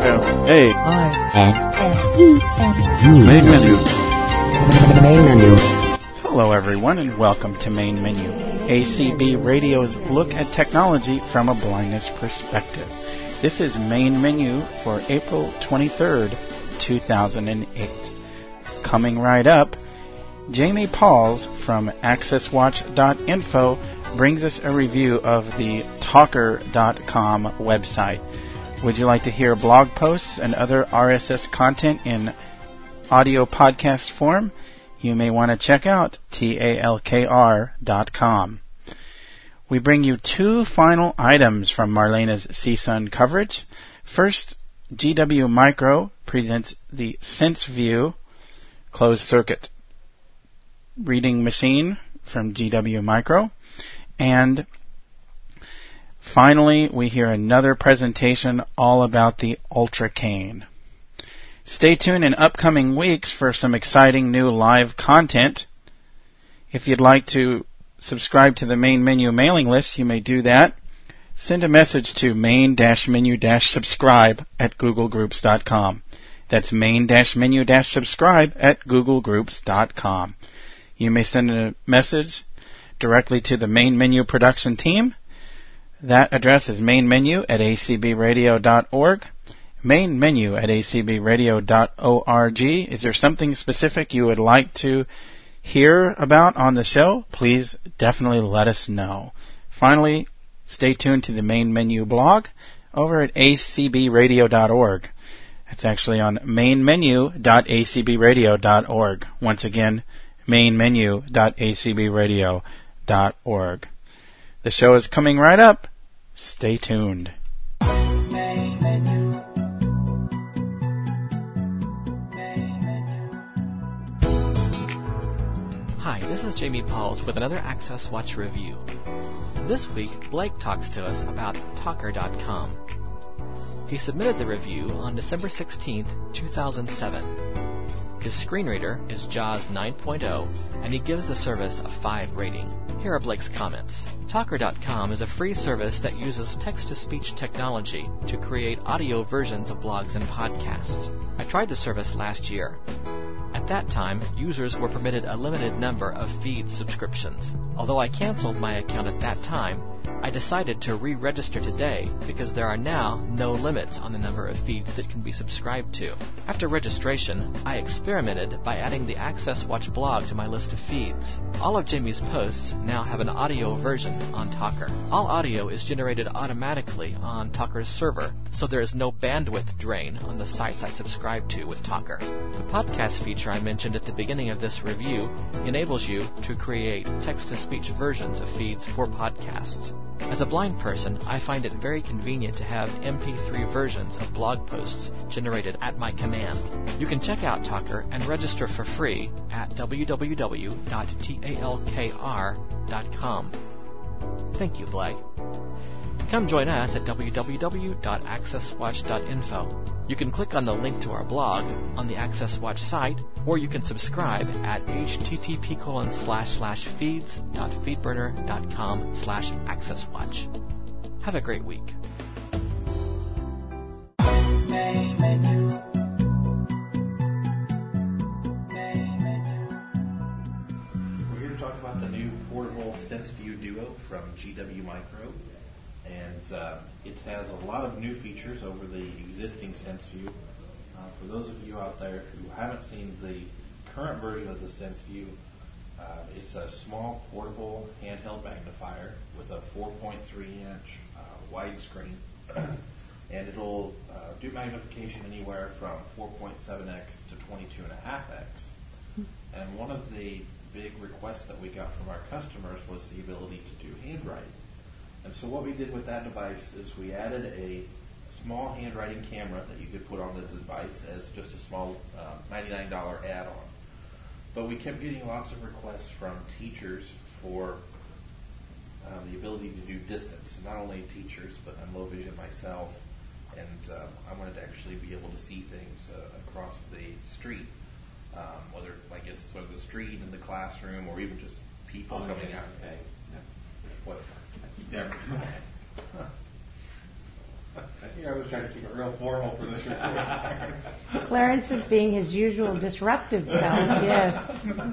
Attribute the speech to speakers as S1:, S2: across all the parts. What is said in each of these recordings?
S1: intro. Hey.
S2: Main menu.
S3: Main menu.
S4: Hello everyone and welcome to Main Menu, ACB Radio's look at technology from a blindness perspective. This is Main Menu for April 23rd, 2008. Coming right up, Jamie Pauls from AccessWatch.info brings us a review of the Talker.com website. Would you like to hear blog posts and other RSS content in audio podcast form? You may want to check out TALKR.com. We bring you two final items from Marlena's CSUN coverage. First, GW Micro presents the SenseView closed-circuit reading machine from GW Micro. And finally, we hear another presentation all about the UltraCane. Stay tuned in upcoming weeks for some exciting new live content. If you'd like to subscribe to the Main Menu mailing list, you may do that. Send a message to main-menu-subscribe at googlegroups.com. That's main-menu-subscribe at googlegroups.com. You may send a message directly to the Main Menu production team. That address is mainmenu@acbradio.org. mainmenu@acbradio.org. Is there something specific you would like to hear about on the show? Please definitely let us know. Finally, stay tuned to the Main Menu blog over at acbradio.org. That's actually on mainmenu.acbradio.org. Once again, mainmenu.acbradio.org. The show is coming right up. Stay tuned.
S5: Hi, this is Jamie Pauls with another Access Watch review. This week, Blake talks to us about Talker.com. He submitted the review on December 16th, 2007. His screen reader is JAWS 9.0, and he gives the service a 5 rating. Here are Blake's comments. Talker.com is a free service that uses text-to-speech technology to create audio versions of blogs and podcasts. I tried the service last year. At that time, users were permitted a limited number of feed subscriptions. Although I canceled my account at that time, I decided to re-register today because there are now no limits on the number of feeds that can be subscribed to. After registration, I experimented by adding the Access Watch blog to my list of feeds. All of Jamie's posts now have an audio version on Talker. All audio is generated automatically on Talker's server, so there is no bandwidth drain on the sites I subscribe to with Talker. The podcast feature I mentioned at the beginning of this review enables you to create text-to-speech versions of feeds for podcasts. As a blind person, I find it very convenient to have MP3 versions of blog posts generated at my command. You can check out Talker and register for free at www.talkr.com. Thank you, Blake. Come join us at www.accesswatch.info. You can click on the link to our blog on the Access Watch site, or you can subscribe at http://feeds.feedburner.com/accesswatch. Have a great week.
S6: We're here to talk about the new portable SenseView Duo from GW Micro. And it has a lot of new features over the existing SenseView. For those of you out there who haven't seen the current version of the SenseView, it's a small portable handheld magnifier with a 4.3-inch widescreen. And it'll do magnification anywhere from 4.7x to 22.5x. And one of the big requests that we got from our customers was the ability to do handwriting. And so what we did with that device is we added a small handwriting camera that you could put on the device as just a small $99 add-on. But we kept getting lots of requests from teachers for the ability to do distance. Not only teachers, but I'm low vision myself, and I wanted to actually be able to see things across the street, whether the street in the classroom or even just people coming out. Okay. What? Never. I think I was trying to keep it real formal for this report.
S1: Clarence is being his usual disruptive self, yes.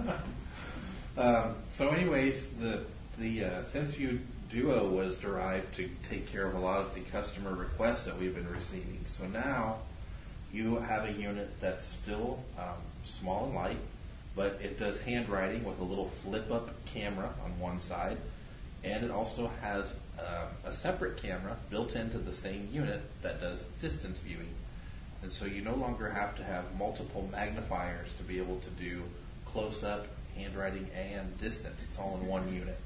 S6: So anyways, the SenseView Duo was derived to take care of a lot of the customer requests that we've been receiving. So now you have a unit that's still small and light, but it does handwriting with a little flip-up camera on one side, and it also has a separate camera built into the same unit that does distance viewing. And so you no longer have to have multiple magnifiers to be able to do close-up, handwriting, and distance. It's all in one unit.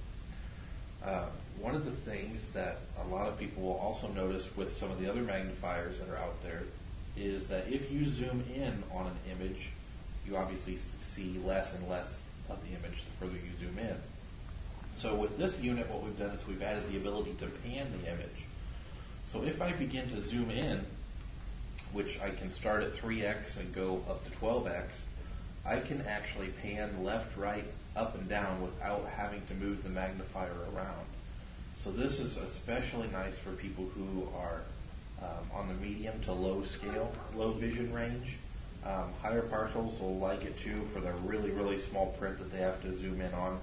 S6: One of the things that a lot of people will also notice with some of the other magnifiers that are out there is that if you zoom in on an image, you obviously see less and less of the image the further you zoom in. So with this unit, what we've done is we've added the ability to pan the image. So if I begin to zoom in, which I can start at 3x and go up to 12x, I can actually pan left, right, up, and down without having to move the magnifier around. So this is especially nice for people who are on the medium to low scale, low vision range. Higher partials will like it too for the really, really small print that they have to zoom in on.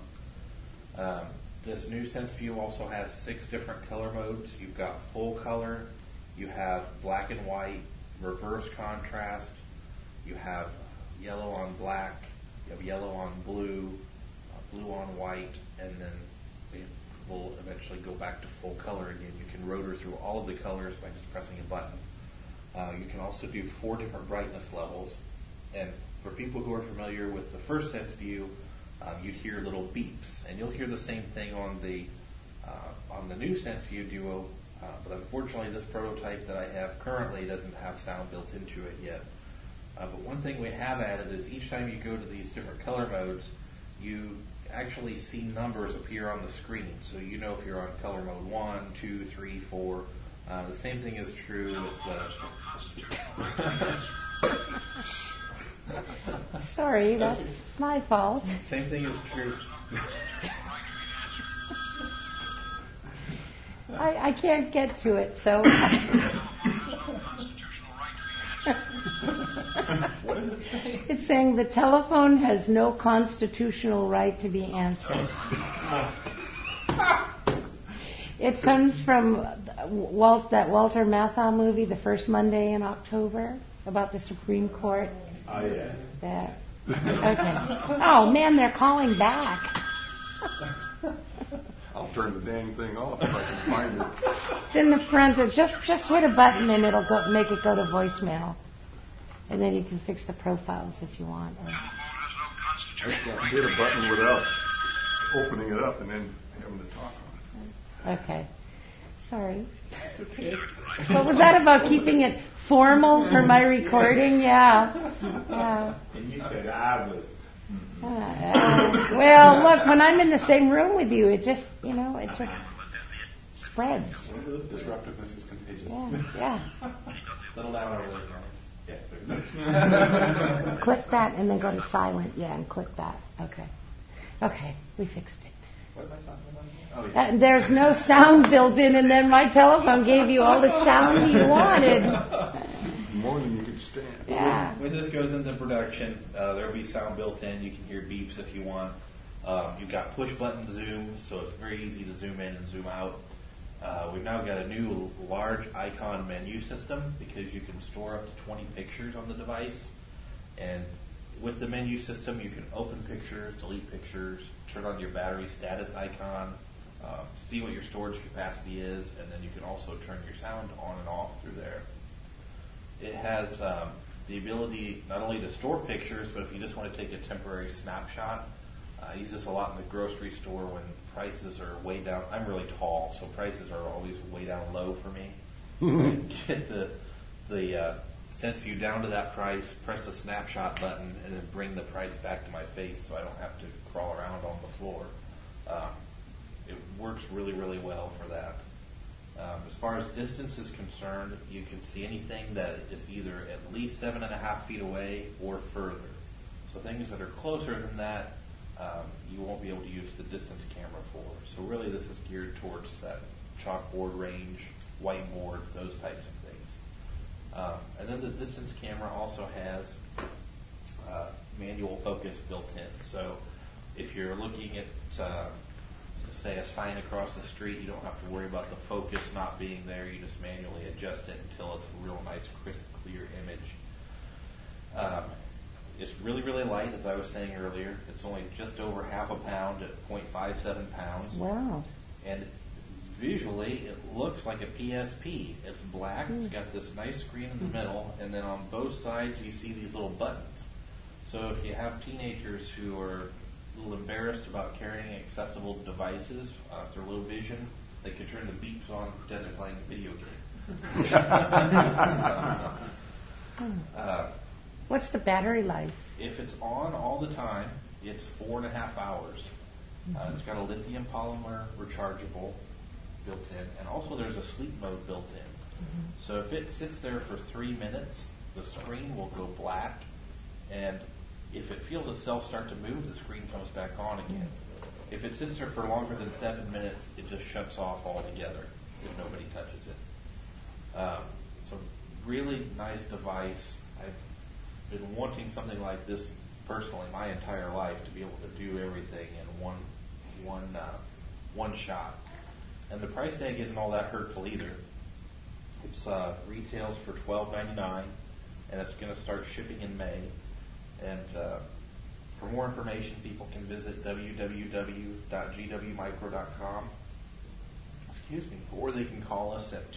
S6: This new SenseView also has 6 different color modes. You've got full color, you have black and white, reverse contrast, you have yellow on black, you have yellow on blue, blue on white, and then it will eventually go back to full color again. You can rotor through all of the colors by just pressing a button. You can also do 4 different brightness levels. And for people who are familiar with the first SenseView, you'd hear little beeps, and you'll hear the same thing on the new SenseView Duo. But unfortunately, this prototype that I have currently doesn't have sound built into it yet. But one thing we have added is each time you go to these different color modes, you actually see numbers appear on the screen. So you know if you're on color mode 1, 2, 3, 4. The same thing is true with the...
S1: Sorry, that's my fault.
S6: Same thing is true.
S1: I can't get to it, so...
S6: What is it saying?
S1: It's saying the telephone has no constitutional right to be answered. It comes from that Walter Matthau movie, The First Monday in October, about the Supreme Court.
S6: Oh, yeah.
S1: That. Okay. Oh, man, they're calling back.
S2: I'll turn the dang thing off if I can find it.
S1: It's in the front of, just hit a button and it'll make it go to voicemail. And then you can fix the profiles if you want.
S2: I hit a button without opening it up and then having to talk on it.
S1: Okay. Sorry.
S6: It's okay.
S1: What was that about keeping it formal for my recording? Yeah.
S6: And you said I was...
S1: Well, look, when I'm in the same room with you, it just spreads.
S6: Disruptiveness is contagious.
S1: Yeah.
S6: Settle down over there, guys.
S1: Click that and then go to silent. Yeah, and click that. Okay, we fixed it.
S6: What am I talking about? Oh, yeah.
S1: There's no sound built in, and then my telephone gave you all the sound you wanted.
S2: More than you could stand.
S1: Yeah.
S6: When this goes into production, there'll be sound built in. You can hear beeps if you want. You've got push button zoom, so it's very easy to zoom in and zoom out. We've now got a new large icon menu system because you can store up to 20 pictures on the device. And with the menu system, you can open pictures, delete pictures, turn on your battery status icon, see what your storage capacity is, and then you can also turn your sound on and off through there. It has the ability not only to store pictures, but if you just want to take a temporary snapshot. I use this a lot in the grocery store when prices are way down. I'm really tall, so prices are always way down low for me. Get the SenseView down to that price, press the snapshot button, and then bring the price back to my face so I don't have to crawl around on the floor. It works really, really well for that. As far as distance is concerned, you can see anything that is either at least 7.5 feet away or further. So things that are closer than that, you won't be able to use the distance camera for. So really this is geared towards that chalkboard range, whiteboard, those types of things. And then the distance camera also has manual focus built in. So if you're looking at, say, a sign across the street, you don't have to worry about the focus not being there. You just manually adjust it until it's a real nice, crisp, clear image. It's really, really light, as I was saying earlier. It's only just over half a pound at 0.57 pounds.
S1: Wow.
S6: And visually, it looks like a PSP. It's black. It's got this nice screen in the middle, and then on both sides you see these little buttons. So if you have teenagers who are a little embarrassed about carrying accessible devices, if they're low vision, they could turn the beeps on and pretend they're playing a video game.
S1: What's the battery life?
S6: If it's on all the time, it's 4.5 hours. It's got a lithium polymer rechargeable built in, and also there's a sleep mode built in. So if it sits there for 3 minutes, the screen will go black, and if it feels itself start to move, the screen comes back on again. If it sits there for longer than 7 minutes, it just shuts off altogether if nobody touches it. It's a really nice device. I've been wanting something like this personally my entire life, to be able to do everything in one shot. And the price tag isn't all that hurtful either. It's retails for $12.99, and it's going to start shipping in May. And for more information, people can visit www.gwmicro.com. Or they can call us at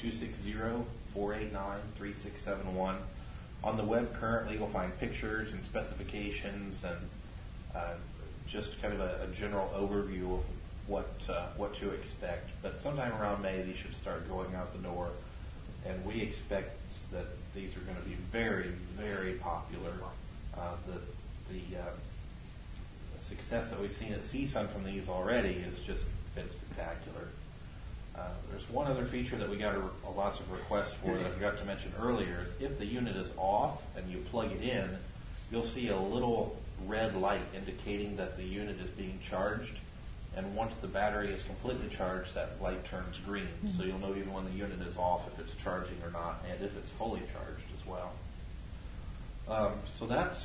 S6: 260-489-3671. On the web currently, you'll find pictures and specifications and just kind of a general overview of what to expect. But sometime around May, these should start going out the door, and we expect that these are going to be very, very popular. The success that we've seen at CSUN from these already has just been spectacular. There's one other feature that we got lots of requests for that I forgot to mention earlier. Is if the unit is off and you plug it in, you'll see a little red light indicating that the unit is being charged. And once the battery is completely charged, that light turns green. So you'll know even when the unit is off if it's charging or not, and if it's fully charged as well. So that's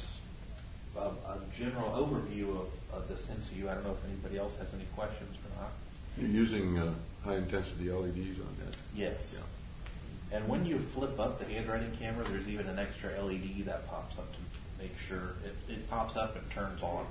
S6: a general overview of the SenseView. I don't know if anybody else has any questions or not.
S2: You're using high-intensity LEDs on that?
S6: Yes. Yeah. And when you flip up the handwriting camera, there's even an extra LED that pops up to make sure it pops up and turns on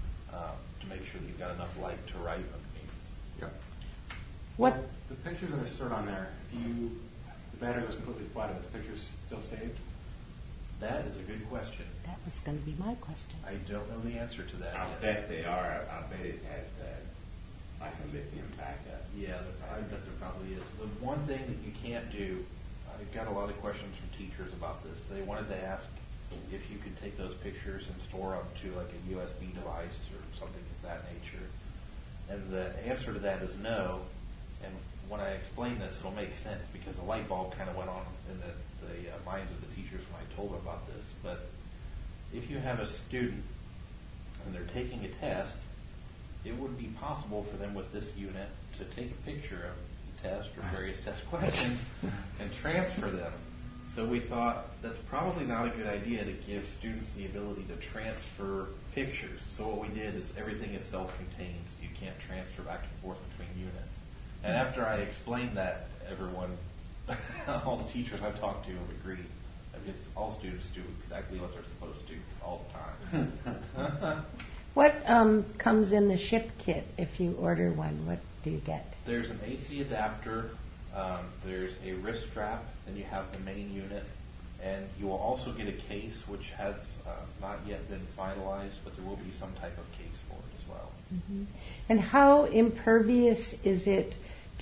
S6: to make sure that you've got enough light to write underneath.
S2: Yeah.
S7: What the pictures that are stored on there? If the battery goes completely flat, are the pictures still saved?
S6: That is a good question.
S1: That was going to be my question.
S6: I don't know the answer to that
S8: I
S6: yet.
S8: bet they are. I bet it has that, like a lithium backup.
S6: Yeah, I bet there probably is. The one thing that you can't do, I've got a lot of questions from teachers about this. They wanted to ask if you could take those pictures and store them to like a USB device or something of that nature. And the answer to that is no. And when I explain this, it'll make sense because a light bulb kind of went on in the minds of the teachers when I told them about this. But if you have a student and they're taking a test, it would be possible for them with this unit to take a picture of the test or various test questions and transfer them. So we thought that's probably not a good idea to give students the ability to transfer pictures. So what we did is everything is self-contained, so you can't transfer back and forth between units. And after I explained that, everyone, all the teachers I've talked to have agreed. Because all students do exactly what they're supposed to all the time.
S1: What comes in the ship kit if you order one? What do you get?
S6: There's an AC adapter, there's a wrist strap, then you have the main unit, and you will also get a case which has not yet been finalized, but there will be some type of case for it as well.
S1: Mm-hmm. And how impervious is it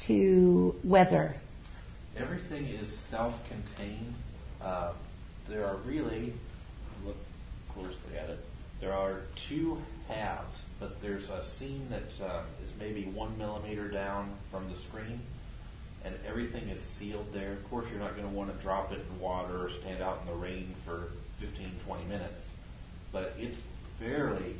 S1: to weather?
S6: Everything is self-contained. There are really, look closely at it, there are two halves, but there's a seam that is maybe 1 millimeter down from the screen, and everything is sealed there. Of course, you're not going to want to drop it in water or stand out in the rain for 15-20 minutes, but it's fairly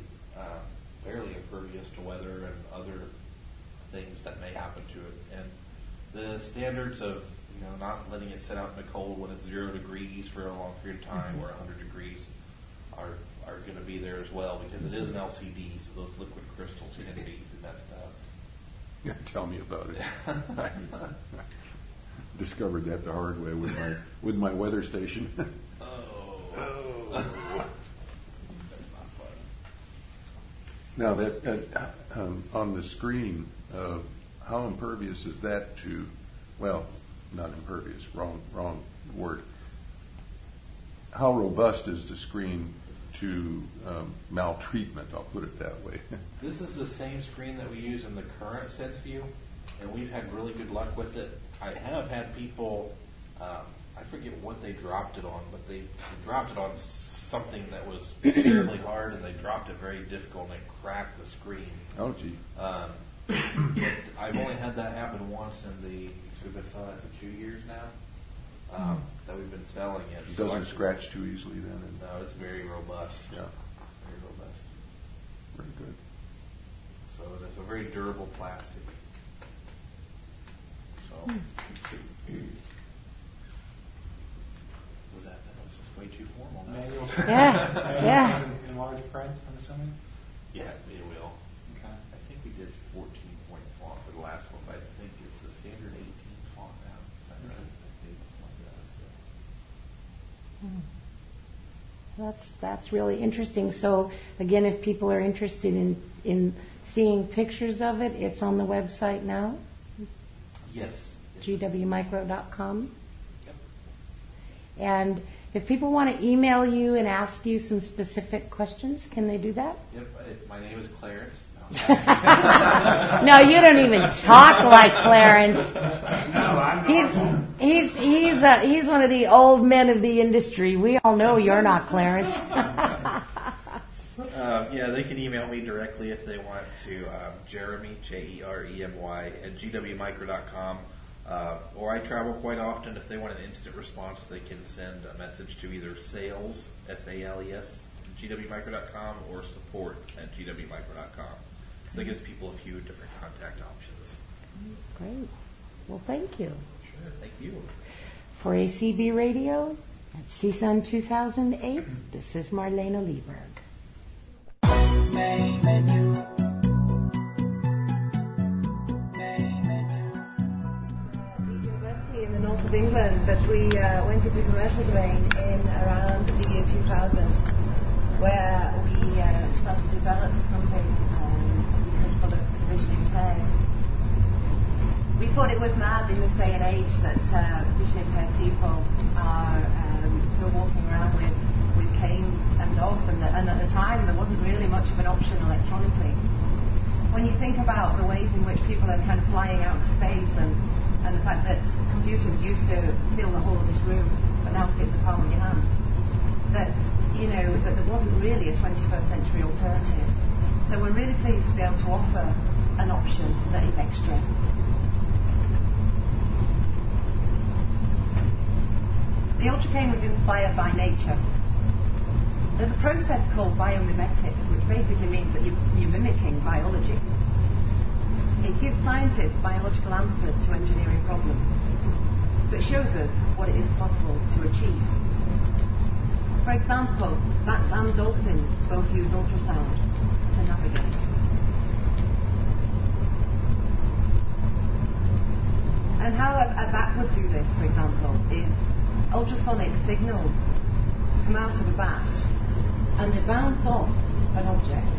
S6: impervious to weather and other things that may happen to it. And the standards of Not letting it sit out in the cold when it's 0 degrees for a long period of time, or 100 degrees are going to be there as well, because it is an LCD, so those liquid crystals can be messed up.
S2: Yeah, tell me about it. I discovered that the hard way with my weather station.
S6: Oh. That's not fun.
S2: Now that on the screen, how impervious is that to? Well, not impervious. Wrong word. How robust is the screen to maltreatment? I'll put it that way.
S6: This is the same screen that we use in the current SenseView, and we've had really good luck with it. I have had people, I forget what they dropped it on, but they dropped it on something that was fairly hard, and they dropped it very difficult, and it cracked the screen.
S2: Oh, gee.
S6: But I've only had that happen once in the exhibit, so that's 2 years now that we've been selling it.
S2: It doesn't scratch too easily then?
S6: No, it's very robust.
S2: Yeah.
S6: Very robust.
S2: Very good.
S6: So it is a very durable plastic. So, that was just way too formal.
S7: Manuals.
S1: Yeah.
S7: In large print, I'm assuming?
S6: Yeah, it will.
S7: Okay.
S6: I think we did 14-point font for the last one, but I think it's the standard 18 font now. Is that right?
S1: That's really interesting. So again, if people are interested in seeing pictures of it, it's on the website now?
S6: Yes.
S1: gwmicro.com.
S6: Yep.
S1: And if people want to email you and ask you some specific questions, can they do that?
S6: Yep. My name is Clarence.
S1: No, you don't even talk like Clarence. He's one of the old men of the industry. We all know you're not Clarence.
S6: Yeah, they can email me directly if they want to. Jeremy, Jeremy, at gwmicro.com. Or I travel quite often. If they want an instant response, they can send a message to either sales, SALES, gwmicro.com, or support at gwmicro.com. So it gives people a few different contact options.
S1: Great. Well, thank you.
S6: Sure, thank you.
S1: For ACB Radio at CSUN 2008, this is Marlena Lieberg.
S9: Main menu. University in the north of England, but we went into commercial domain in around the year 2000, where we started to develop something for the visually impaired. We thought it was mad in this day and age that visually impaired people are still walking around with canes and dogs, and at the time there wasn't really much of an option electronically. When you think about the ways in which people are kind of flying out to space, and the fact that computers used to fill the whole of this room, but now fit the palm of your hand, that there wasn't really a 21st century alternative. So we're really pleased to be able to offer an option that is extra. The Ultracane was inspired by nature. There's a process called biomimetics, which basically means that you're mimicking biology. It gives scientists biological answers to engineering problems. So it shows us what it is possible to achieve. For example, bats and dolphins both use ultrasound to navigate. And how a bat would do this, for example, is ultrasonic signals come out of a bat and they bounce off an object.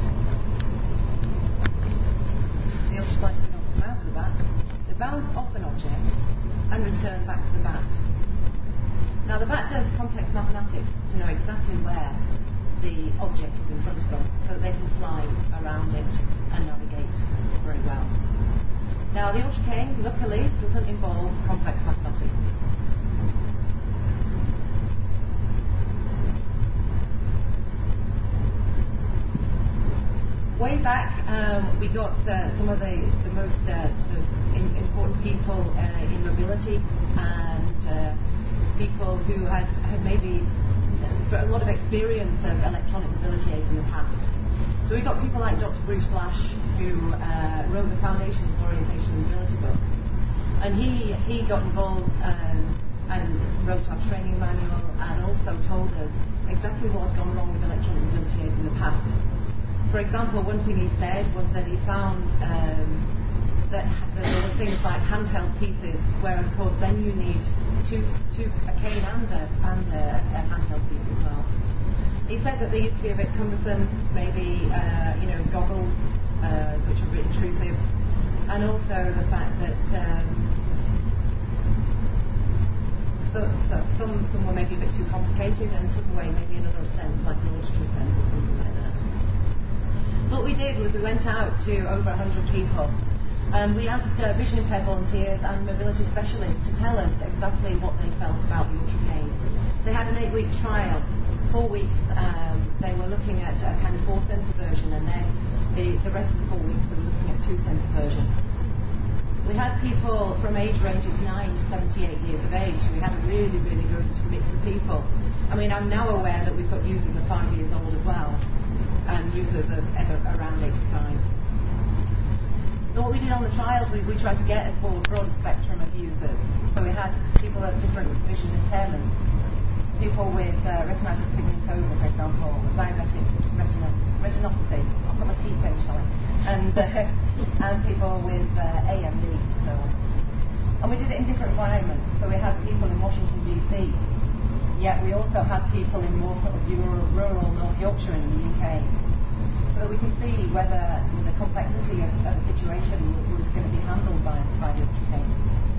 S9: The ultrasonic signals come out of the bat, they bounce off an object and return back to the bat. Now the bat does complex mathematics to know exactly where the object is in front of them, so that they can fly around it and navigate very well. Now the Ultracane, luckily, doesn't involve complex mathematics. Way back, we got some of the most important people in mobility, and people who had maybe a lot of experience of electronic mobility aids in the past. So we got people like Dr. Bruce Flash, who wrote the Foundations of Orientation and Mobility book. And he got involved and wrote our training manual and also told us exactly what had gone wrong with electronic mobility aids in the past. For example, one thing he said was that he found that there were things like handheld pieces where, of course, then you need a cane and a handheld piece as well. He said that they used to be a bit cumbersome, maybe goggles, which are a bit intrusive, and also the fact that some were maybe a bit too complicated and took away maybe another sense, like an auditory sense or something like that. So what we did was we went out to over 100 people, and we asked vision impaired volunteers and mobility specialists to tell us exactly what they felt about the Ultra Cane. They had an 8-week trial. 4 weeks they were looking at a kind of 4-sensor version, and then the rest of the 4 weeks they were looking at 2-sensor version. We had people from age ranges 9 to 78 years of age, so we had a really, really good mix of people. I mean, I'm now aware that we've got users of 5 years old as well, and users of around 85. So what we did on the trials, we tried to get a broad spectrum of users. So we had people of different vision impairments, people with retinitis pigmentosa, for example, diabetic retinopathy. I've got my teeth in, shall I? And people with AMD, so on. And we did it in different environments. So we had people in Washington, D.C., yet we also had people in more sort of rural North Yorkshire in the UK, so that we could see whether the complexity of a situation was going to be handled by the Ultra Cane.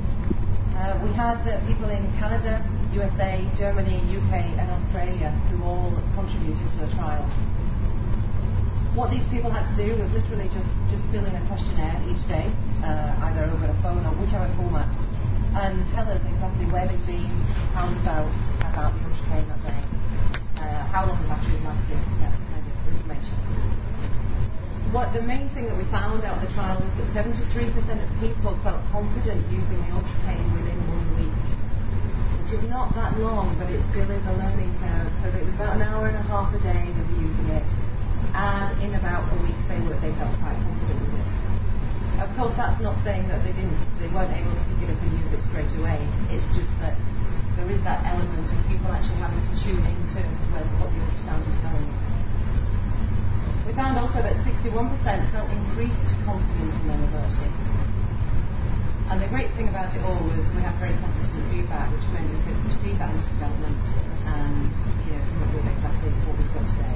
S9: We had people in Canada, USA, Germany, UK and Australia who all contributed to the trial. What these people had to do was literally just fill in a questionnaire each day, either over the phone or whichever format, and tell us exactly where they've been, how about the Ultra Cane that day, how long the batteries lasted, that kind of information. The main thing that we found out of the trial was that 73% of people felt confident using the Ultra Cane within 1 week, which is not that long, but it still is a learning curve. So it was about an hour and a half a day they were using it, and in about a week they felt quite confident with it. Of course, that's not saying that they weren't able to pick it up and use it straight away. It's just that there is that element of people actually having to tune into what the ultrasound is telling them. We found also that 61% felt increased confidence in their mobility. And the great thing about it all was we have very consistent feedback, which meant we could feed that into development and come up with exactly what we've got today.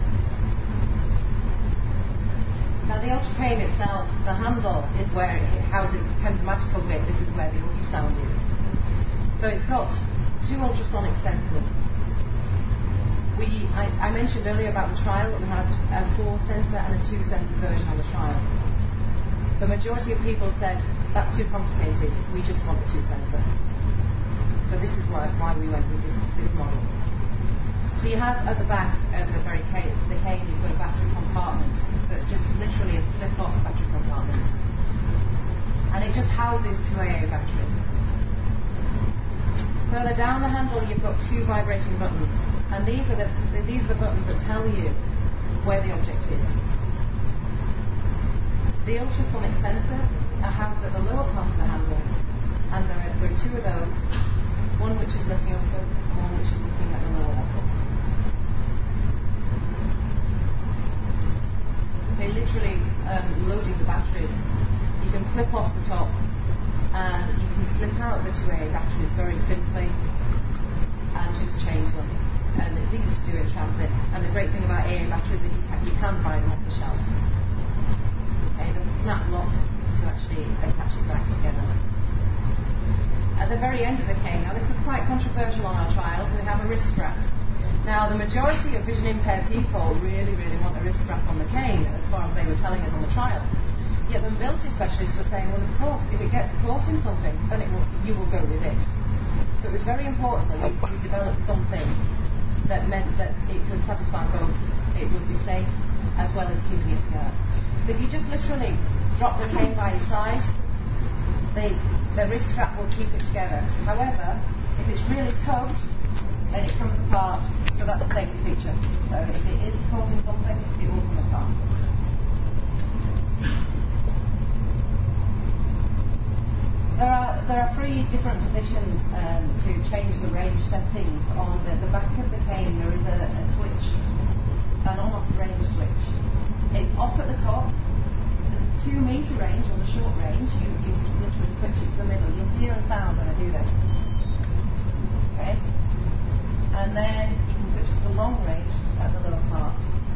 S9: Now the Ultra Cane itself, the handle is where it houses kind of the magical bit. This is where the ultrasound is. So it's got 2 ultrasonic sensors. I mentioned earlier about the trial that we had a 4-sensor and a 2-sensor version on the trial. The majority of people said, that's too complicated, we just want the 2-sensor. So this is why we went with this model. So you have at the back of the cane, you've got a battery compartment that's just literally a flip-off battery compartment. And it just houses 2 AA batteries. Further down the handle you've got 2 vibrating buttons. And these are the buttons that tell you where the object is. The ultrasonic sensors are housed at the lower part of the handle, and there are 2 of those, one which is looking upwards and one which is looking at the lower level. Okay, literally loading the batteries. You can flip off the top and you can slip out the 2 AA batteries very simply and just change them. And it's easy to do in transit. And the great thing about AA batteries is you can buy them off the shelf. Okay, there's a snap lock to actually attach it back together. At the very end of the cane, now this is quite controversial on our trials, we have a wrist strap. Now the majority of vision impaired people really, really want a wrist strap on the cane, as far as they were telling us on the trials. Yet the mobility specialists were saying, well, of course, if it gets caught in something, then you will go with it. So it was very important that we developed something that meant that it could satisfy both. It would be safe as well as keeping it secure. So if you just literally drop the cane by your side, the wrist strap will keep it together. However, if it's really tugged, then it comes apart. So that's a safety feature. So if it is caught in something, it will come apart. There are 3 different positions to change the range settings. On the back of the cane there is a switch, an on-off range switch. It's off at the top. There's 2 meter range on the short range. You literally switch it to the middle. You'll hear a sound when I do this. Okay? And then you can switch it to the long range at the lower part.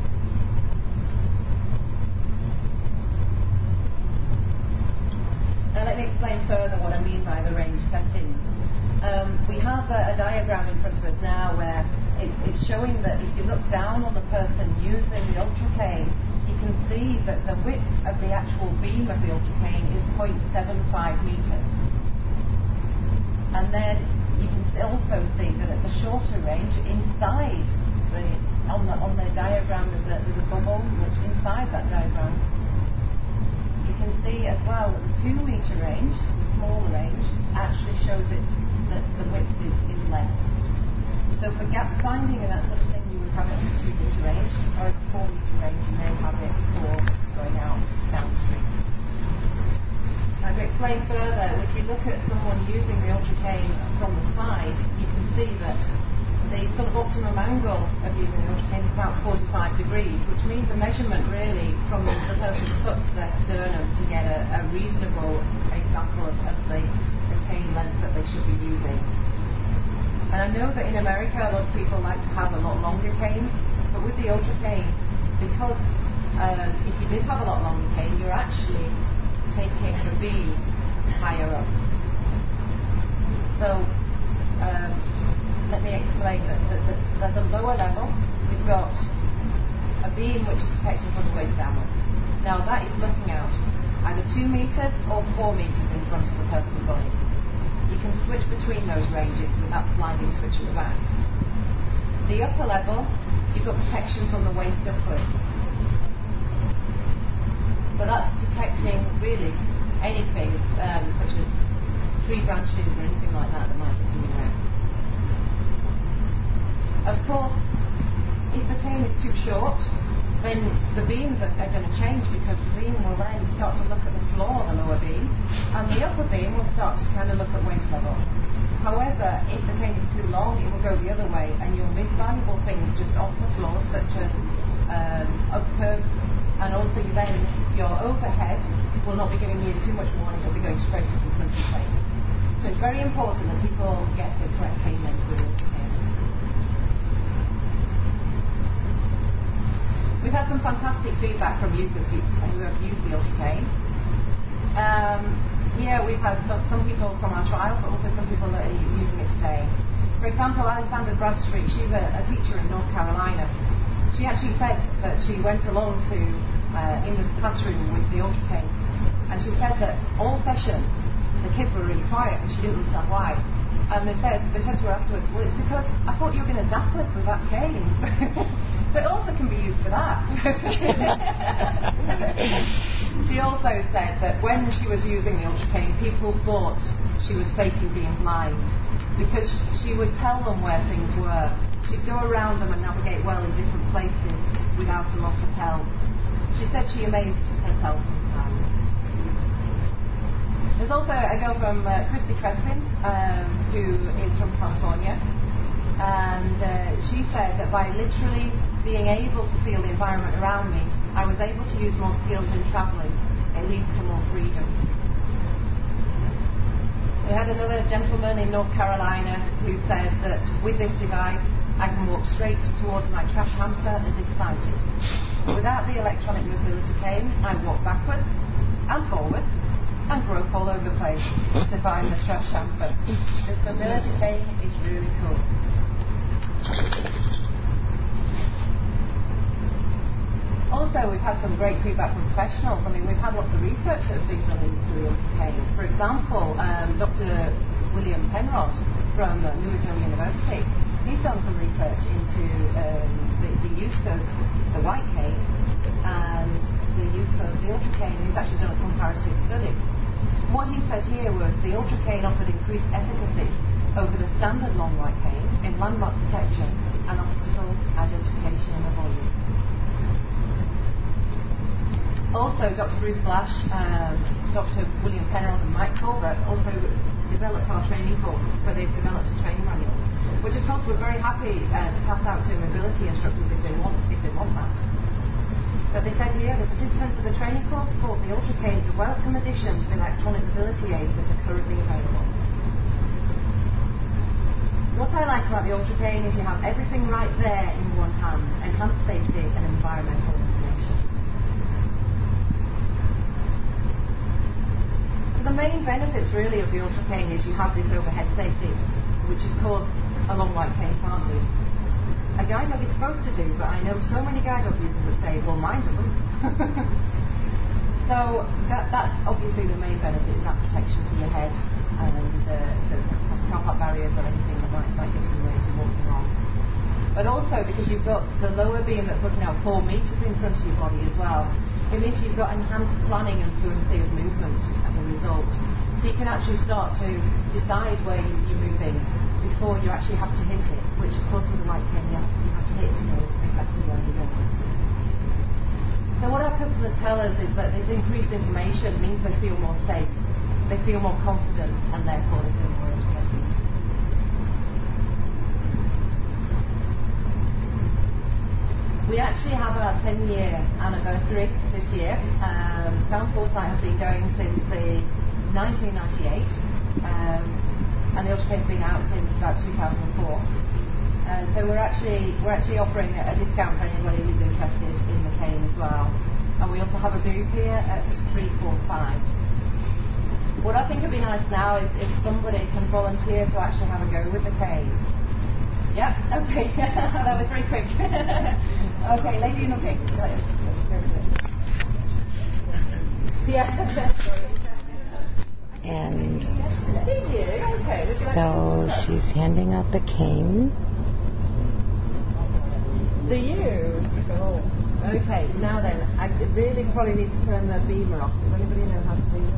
S9: Now let me explain further what I mean by the range settings. We have a diagram in front of us now where it's showing that if you look down on the person using the Ultra Cane, you can see that the width of the actual beam of the Ultra Cane is 0.75 meters. And then you can also see that at the shorter range, inside on the diagram there's a bubble which inside that diagram you can see as well that the 2 meter range, the smaller range, actually shows that the width is less. So for gap finding and that sort of thing, you would have it at the 2 meter range, whereas the 4 meter range you may have it for going out downstream. Now to explain further, if you look at someone using the Ultra Cane from the side, you can see that the sort of optimum angle of using the Ultra Cane is about 45 degrees, which means a measurement really from the person's foot to their sternum to get a reasonable example of the cane length that they should be using. And I know that in America a lot of people like to have a lot longer canes, but with the Ultra Cane, because if you did have a lot longer cane, you're actually taking the beam higher up. So let me explain that at the lower level we've got a beam which is detecting from the waist downwards. Now that is looking out either 2 meters or 4 meters in front of the person's body. You can switch between those ranges with that sliding switch at the back. The upper level, you've got protection from the waist upwards. So that's detecting really anything such as tree branches or anything like that might be in your way. Of course, if the cane is too short, then the beams are going to change, because the beam will then start to look at the floor, the lower beam, and the upper beam will start to kind of look at waist level. However, if the cane is too long, it will go the other way, and you'll miss valuable things just off the floor, such as up curves, and also then your overhead will not be giving you too much warning, it will be going straight up in front of your face. So it's very important that people get the correct cane length with the cane. We've had some fantastic feedback from users who have used the Ultra Cane. Here we've had some people from our trials, but also some people that are using it today. For example, Alexandra Bradstreet, she's a teacher in North Carolina. She actually said that she went along to Indra's classroom with the Ultra Cane, and she said that all session the kids were really quiet, and she didn't understand why. And they said to her afterwards, well, it's because I thought you were going to zap us with that cane. So it also can be used for that. She also said that when she was using the Ultra Cane, people thought she was faking being blind, because she would tell them where things were. She'd go around them and navigate well in different places without a lot of help. She said she amazed herself sometimes. There's also a girl from Christy Crespin, who is from California, and she said that by literally being able to feel the environment around me, I was able to use more skills in travelling. It leads to more freedom. We had another gentleman in North Carolina who said that with this device I can walk straight towards my trash hamper as excited. Without the electronic mobility cane, I walk backwards and forwards and grope all over the place to find the trash hamper. This mobility cane is really cool. Also, we've had some great feedback from professionals. I mean, we've had lots of research that has been done into the Ultra Cane. For example, Dr. William Penrod from Louisville University, he's done some research into the use of the white cane and the use of the Ultra Cane. He's actually done a comparative study. What he said here was the Ultra Cane offered increased efficacy over the standard long white cane in landmark detection and obstacle identification in the volumes. Also, Dr. Bruce Blash, Dr. William Penrod and Mike Colbert also developed our training course. So they've developed a training manual, which of course we're very happy to pass out to mobility instructors if they want that. But they said here, the participants of the training course thought the UltraCane is a welcome addition to the electronic mobility aids that are currently available. What I like about the UltraCane is you have everything right there in one hand, enhanced safety and environmental information. So the main benefits really of the UltraCane is you have this overhead safety, which of course a long white cane can't do. A guide dog is supposed to do, but I know so many guide dog users that say, well, mine doesn't. So that's obviously the main benefit, is that protection for your head, and so car park barriers or anything that might get in the way as you're walking along. But also because you've got the lower beam that's looking out 4 meters in front of your body as well, it means you've got enhanced planning and fluency of movement as a result. So you can actually start to decide where you're moving before you actually have to hit it, which of course with a white cane you have to hit to know exactly where you're going. So what our customers tell us is that this increased information means they feel more safe, they feel more confident, and therefore they feel more educated. We actually have our 10-year anniversary this year. Sound Foresight have been going since 1998. And the UltraCane's been out since about 2004. So we're actually offering a discount for anybody who's interested in the cane as well. And we also have a booth here at 345. What I think would be nice now is if somebody can volunteer to actually have a go with the cane. Yep, okay, that was very quick. Okay, lady in the pink. Yeah.
S1: And so she's handing out the cane.
S9: Do you? Oh. Okay, now then, I really probably need to turn the beamer off. Does anybody know how to do that?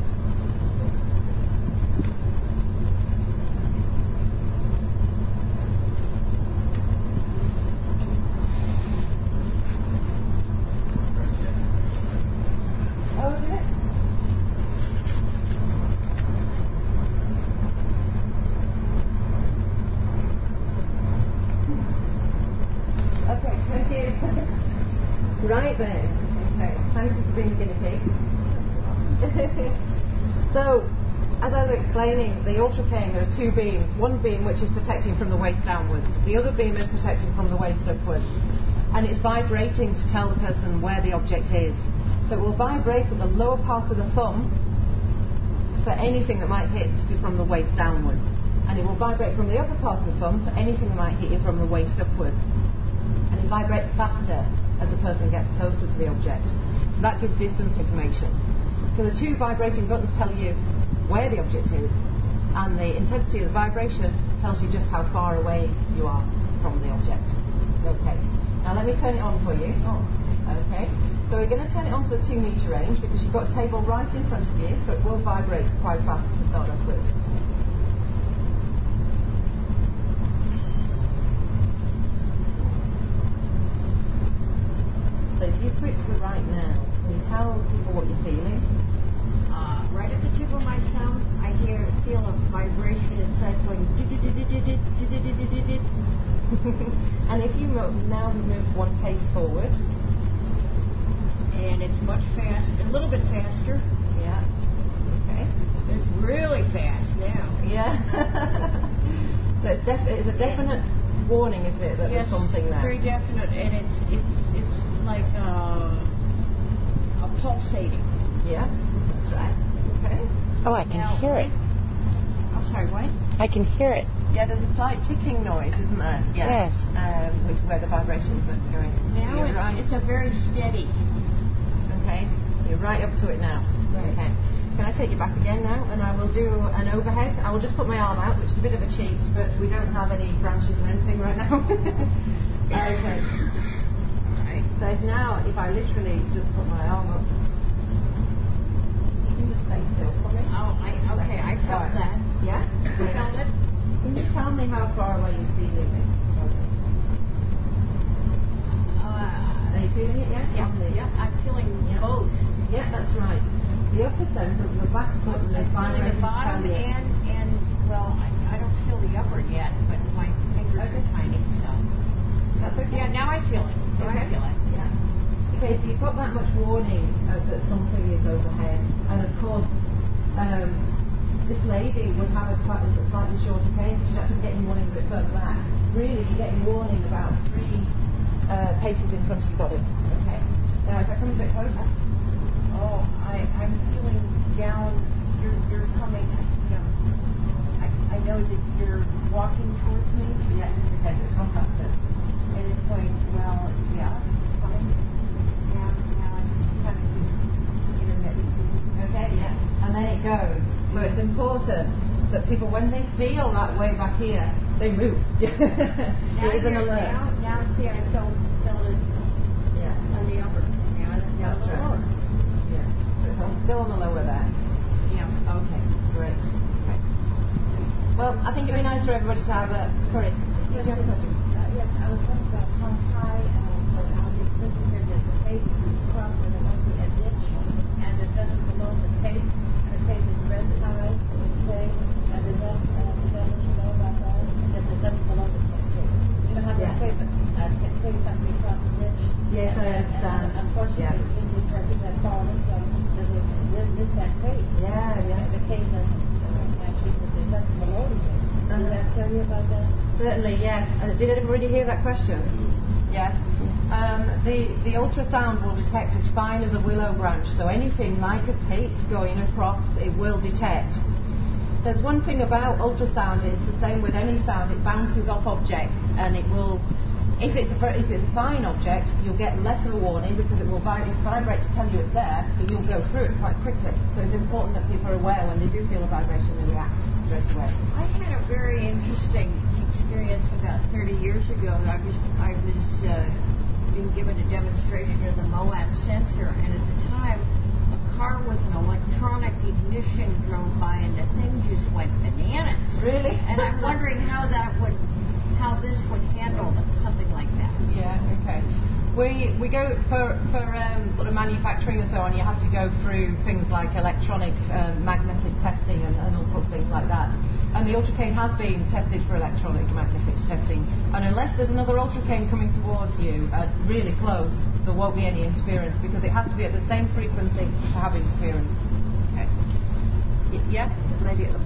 S9: Oh, is it? Okay, thank you. Right then. Okay, thank you for being a guinea pig. So, as I was explaining, the UltraCane, there are 2 beams. One beam which is protecting from the waist downwards. The other beam is protecting from the waist upwards. And it's vibrating to tell the person where the object is. So it will vibrate at the lower part of the thumb for anything that might hit you from the waist downwards. And it will vibrate from the upper part of the thumb for anything that might hit you from the waist upwards. And it vibrates faster as the person gets closer to the object. So that gives distance information. So the 2 vibrating buttons tell you where the object is, and the intensity of the vibration tells you just how far away you are from the object. Okay. Now let me turn it on for you. Oh, okay. So we're going to turn it on to the 2 meter range because you've got a table right in front of you, so it will vibrate quite fast to start off with. So if you switch to the right now, can you tell people what you're feeling?
S10: Right at the tip of my thumb, I feel a vibration inside going.
S9: And if you now move 1 pace forward,
S10: and it's much faster, a little bit faster.
S9: Yeah. Okay.
S10: It's really fast now.
S9: Yeah. So it's a definite warning, isn't it, that
S10: yes,
S9: there's something there?
S10: Very definite, and it's like a pulsating.
S9: Yeah, that's right. Okay.
S1: Oh, I can hear it.
S10: I'm sorry, what?
S1: I can hear it.
S9: Yeah, there's a slight ticking noise, isn't there?
S1: Yes.
S9: Which is where the vibrations are going.
S10: Now it's a very steady.
S9: Okay. You're right up to it now.
S10: Right.
S9: Okay. Can I take you back again now? And I will do an overhead. I will just put my arm out, which is a bit of a cheat, but we don't have any branches or anything right now. Okay. Right. So now, if I literally just put my arm up, you can just stay still for me.
S10: Oh, okay, I felt that.
S9: Yeah?
S10: You felt it?
S9: Can you tell me how far away you're feeling it? Are you feeling it? Yes.
S10: Yeah. I'm feeling both.
S9: Yeah, that's right. The upper sense of the back button is
S10: feeling the bottom and well, I don't feel the upper yet, but my fingers are tiny, so.
S9: That's okay.
S10: Yeah, now I feel it. I feel it.
S9: Yeah. Okay, so you've got that much warning that something is overhead, and of course, this lady would have a slightly shorter cane. She's actually getting warning a bit further back. Really, you're getting warning about 3 paces in front of your body. Okay. Now, if I come a bit closer.
S10: Oh, I'm feeling down. You're coming. I know that you're walking towards me.
S9: Yeah, okay, so it's gone faster.
S10: And it's going, well, yeah, it's coming. Now it's kind of just intermittent.
S9: Okay, yeah. And then it goes. So it's important that people, when they feel that way back here, they move. It is an alert.
S10: Now see, I felt it on the upper. Now it's lower.
S9: Yeah. So I'm still on the lower there.
S10: Yeah.
S9: Okay, great. Okay. Well, I think it'd be nice for everybody to have a... Sorry, did you have a question?
S10: Yes, I was wondering about how high I'll be thinking here that the tape is across where there must be a ditch, and it doesn't below the tape, and the tape is red high, say, and the dust, you know about that, and then it doesn't below the tape. You know how they say that tape has to be across the ditch?
S9: Yes, I understand.
S10: Unfortunately, the people that fall into it, miss that tape.
S9: Yeah.
S10: The cave doesn't actually, there's nothing below the tape. Did that tell you about that?
S9: Certainly, yes. Did everybody hear that question? Yeah. The ultrasound will detect as fine as a willow branch, so anything like a tape going across, it will detect. There's one thing about ultrasound, it's the same with any sound, it bounces off objects, and it will, if it's a fine object, you'll get less of a warning because it will vibrate to tell you it's there, but you'll go through it quite quickly. So it's important that people are aware when they do feel a vibration, they react straight away.
S10: I had a very interesting experience about 30 years ago. I was being given a demonstration of the MOAT sensor, and at the time, a car with an electronic ignition drove by, and the thing just went bananas.
S9: Really?
S10: And I'm wondering how this would handle something like that.
S9: Yeah. Okay. We go for sort of manufacturing and so on. You have to go through things like electronic magnetic testing and all sorts of things like that. And the Ultracane has been tested for electronic magnetic testing. And unless there's another Ultracane coming towards you, really close, there won't be any interference because it has to be at the same frequency to have interference. Okay. Yeah, lady at the...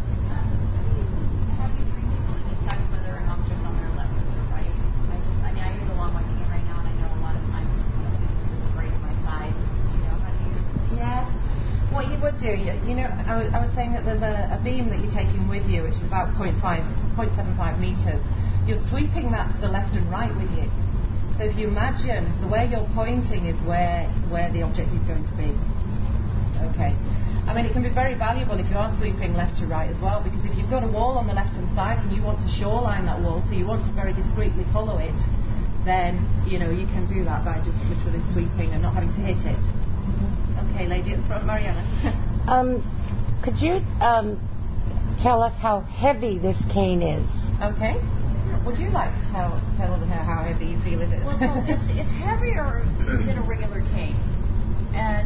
S9: What you would do, I was saying that there's a beam that you're taking with you, which is about 0.75 meters. You're sweeping that to the left and right with you. So if you imagine the way you're pointing is where the object is going to be. Okay. I mean, it can be very valuable if you are sweeping left to right as well, because if you've got a wall on the left-hand side and you want to shoreline that wall, so you want to very discreetly follow it, then, you can do that by just literally sweeping and not having to hit it. Okay, lady at the front, Mariana.
S1: Could you tell us how heavy this cane is?
S9: Okay. Would you like to tell her how heavy you feel it is?
S10: Well, it's heavier than a regular cane, and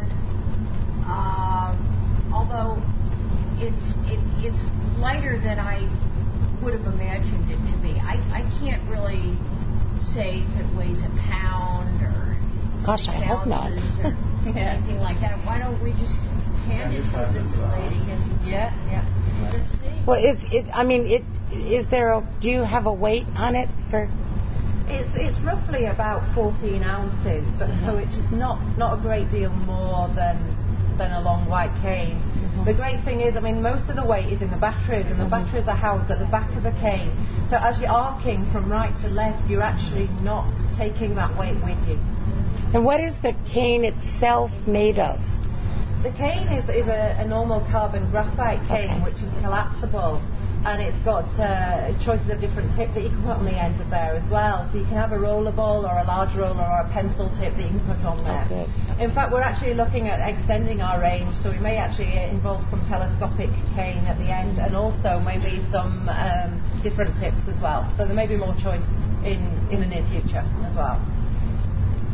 S10: although it's lighter than I would have imagined it to be, I can't really say if it weighs a pound or
S1: Gosh, I hope not.
S10: Anything like that. Why don't we just hand it to this lady and let's see.
S1: Well, do you have a weight on it for?
S9: It's roughly about 14 ounces, but so it's not a great deal more than a long white cane. The great thing is, most of the weight is in the batteries, and the batteries are housed at the back of the cane. So as you're arcing from right to left, you're actually not taking that weight with you.
S1: And what is the cane itself made of?
S9: The cane is a normal carbon graphite cane, which is collapsible, and it's got choices of different tip that you can put on the end of there as well. So you can have a roller ball or a large roller or a pencil tip that you can put on there.
S1: Okay.
S9: In fact, we're actually looking at extending our range, so we may actually involve some telescopic cane at the end, and also maybe some different tips as well. So there may be more choice in the near future as well.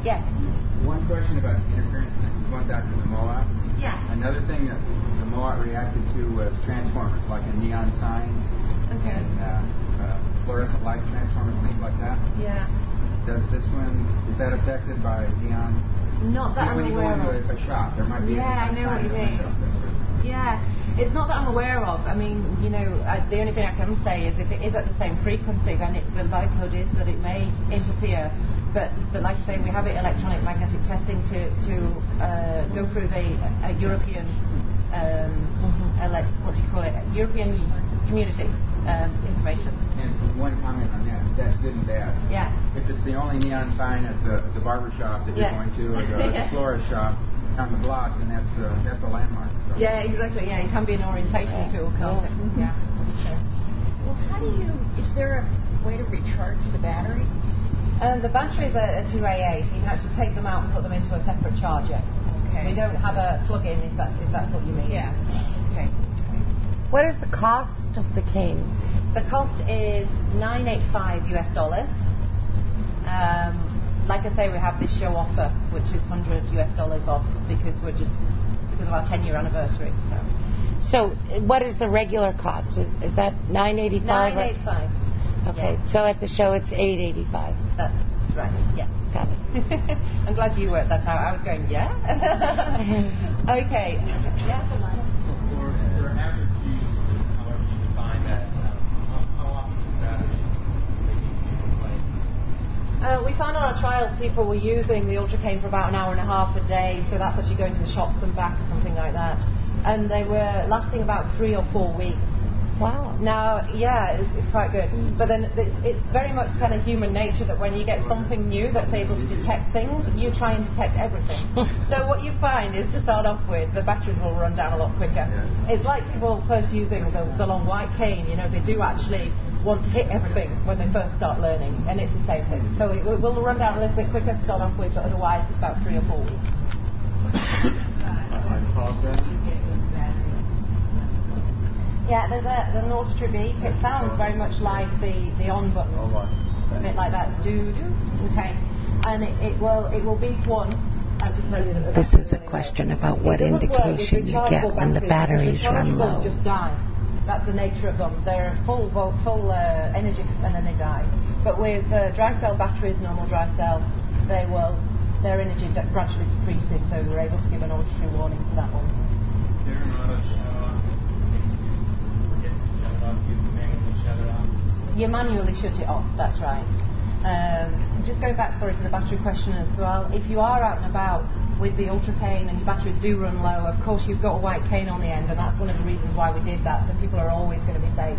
S9: Yes.
S11: One question about the interference going back to the MOAT.
S9: Yeah.
S11: Another thing that the MOAT reacted to was transformers, like in neon signs and fluorescent light transformers, things like that.
S9: Yeah.
S11: Does this one, is that affected by neon?
S9: Not that I'm
S11: when you
S9: aware
S11: go
S9: of.
S11: into a shop, there might be a
S9: I know what you mean. Yeah. It's not that I'm aware of. I mean, you know, the only thing I can say is if it is at the same frequency, then the likelihood is that it may interfere. But like I say, we have it electronic magnetic testing to go through the European, what do you call it? European community information.
S11: And one comment on that, that's good and bad.
S9: Yeah.
S11: If it's the only neon sign at the barber shop that you're going to, or the florist shop on the block, then that's a landmark. So.
S9: Yeah, exactly. Yeah, it can be an orientation tool, can't it? Yeah, that's true.
S10: Well, how do you, is there a way to recharge the battery?
S9: The batteries are 2AA, so you can actually take them out and put them into a separate charger.
S10: Okay.
S9: We don't have a plug-in, if that's what you mean.
S10: Yeah. Okay.
S1: What is the cost of the cane?
S9: The cost is $985 US. Like I say, we have this show offer, which is $100 US off because of our 10-year anniversary.
S1: So, what is the regular cost? Is that $985?
S9: $985.
S1: Okay,
S9: Yeah.
S1: so at the show it's $885.
S9: That's right. Yeah.
S1: Got it.
S9: I'm glad you worked that out. I was going, yeah. Okay. Yeah.
S7: For average use, however you define that, how often do batteries need to be replaced?
S9: We found on our trials people were using the Ultra Cane for about an hour and a half a day, so that's actually going to the shops and back or something like that. And they were lasting about 3 or 4 weeks.
S1: Wow.
S9: Now, yeah, it's quite good. But then it's very much kind of human nature that when you get something new that's able to detect things, you try and detect everything. So what you find is, to start off with, the batteries will run down a lot quicker. It's like people first using the long white cane, you know, they do actually want to hit everything when they first start learning, and it's the same thing. So it will run down a little bit quicker to start off with, but otherwise it's about 3 or 4 weeks. Yeah, there's an auto beep. It sounds very much like the on button, a bit like that. Do. Okay, and it will beep once. To tell you that
S1: This is a question about what indication you get when the batteries run low.
S9: Just die. That's the nature of them. They're full energy and then they die. But with dry cell batteries, normal dry cell, their energy gradually decreases. So we're able to give an auditory warning for that one.
S7: Is there an auto shut off?
S9: You manually shut it off, that's right. Just going back to the battery question as well, if you are out and about with the Ultra Cane and your batteries do run low, of course you've got a white cane on the end, and that's one of the reasons why we did that, so people are always going to be safe.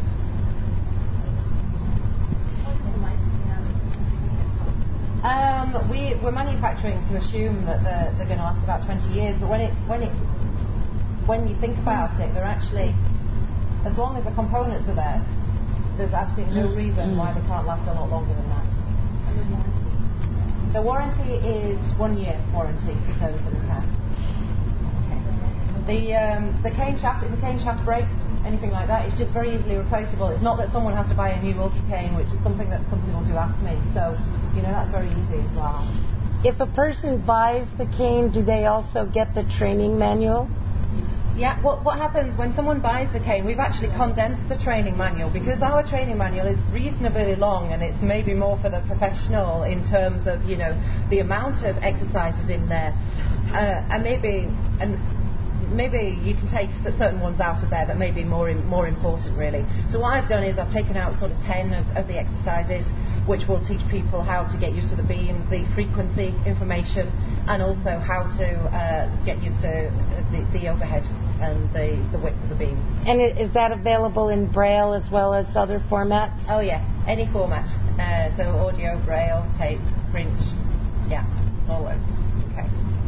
S9: We're manufacturing to assume that they're going to last about 20 years, but when you think about it, they're actually, as long as the components are there, there's absolutely no reason why they can't last a lot longer than that. The warranty is 1 year warranty for those that we have. The cane shaft, if the cane shaft breaks, anything like that, it's just very easily replaceable. It's not that someone has to buy a new Ultra Cane, which is something that some people do ask me. So, that's very easy as well.
S1: If a person buys the cane, do they also get the training manual?
S9: Yeah, what happens when someone buys the cane, we've actually condensed the training manual because our training manual is reasonably long and it's maybe more for the professional in terms of, the amount of exercises in there. And maybe you can take certain ones out of there that may be more important, really. So what I've done is I've taken out sort of 10 of the exercises, which will teach people how to get used to the beams, the frequency information, and also how to get used to the overhead and the width of the beams.
S1: And is that available in Braille as well as other formats?
S9: Oh yeah, any format. So audio, Braille, tape, print, yeah, all those. Okay.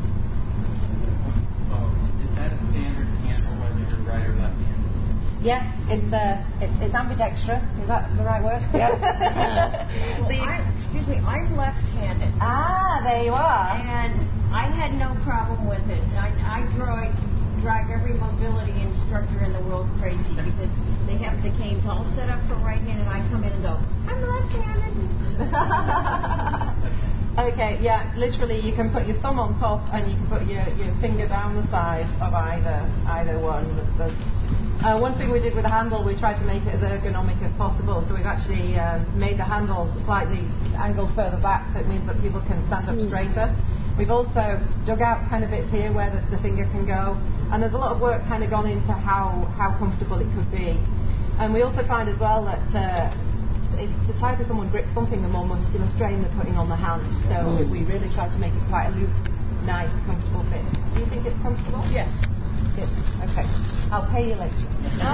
S7: Is that a standard handle whether you're right or left-handed?
S9: Yeah, it's ambidextrous. Is that the right word?
S1: Yeah.
S10: Excuse me, I'm left-handed.
S9: Ah, there you are.
S10: And I had no problem with it. I drive every mobility instructor in the world crazy because they have the canes all set up for right hand, and I come in and go, I'm left-handed.
S12: Okay, yeah, literally you can put your thumb on top and you can put your finger down the side of either one. One thing we did with the handle, we tried to make it as ergonomic as possible, so we've actually made the handle slightly angled further back, so it means that people can stand up straighter. We've also dug out kind of bits here where the finger can go, and there's a lot of work kind of gone into how comfortable it could be. And we also find as well that the tighter someone grips something, the more muscular strain they're putting on the hands. So we really try to make it quite a loose, nice, comfortable fit. Do you think it's comfortable? Yes. Good. Okay. I'll pay you later.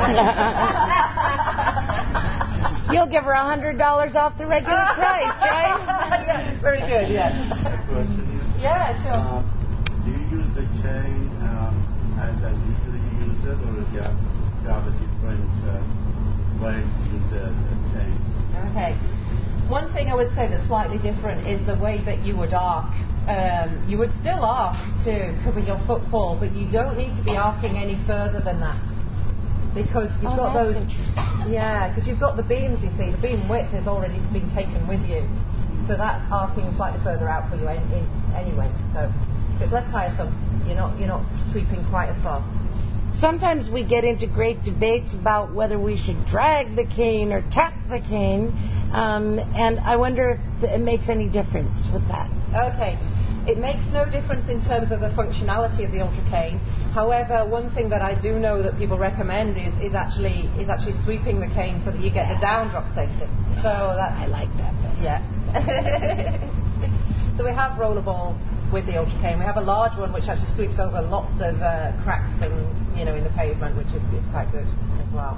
S1: You'll give her $100 off the regular price, right?
S12: Very good. Yes. Yeah, sure.
S13: Do you use the chain as I usually use it, or do you have a different way to use the chain?
S12: Okay. One thing I would say that's slightly different is the way that you would arc. You would still arc to cover your footfall, but you don't need to be arcing any further than that, because you've got those. Yeah, because you've got the beams. You see, the beam width has already been taken with you, so that arcing is slightly further out for you anyway. So it's less tiresome. You're not sweeping quite as far.
S1: Sometimes we get into great debates about whether we should drag the cane or tap the cane, and I wonder if it makes any difference with that.
S12: Okay. It makes no difference in terms of the functionality of the Ultra Cane. However, one thing that I do know that people recommend is actually sweeping the cane so that you get the down drop safety. So that
S1: I like that better.
S12: Yeah. So we have rollerballs with the Ultra Cane. We have a large one which actually sweeps over lots of cracks and in the pavement, which is quite good as well.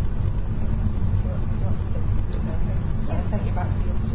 S12: So I sent you back to your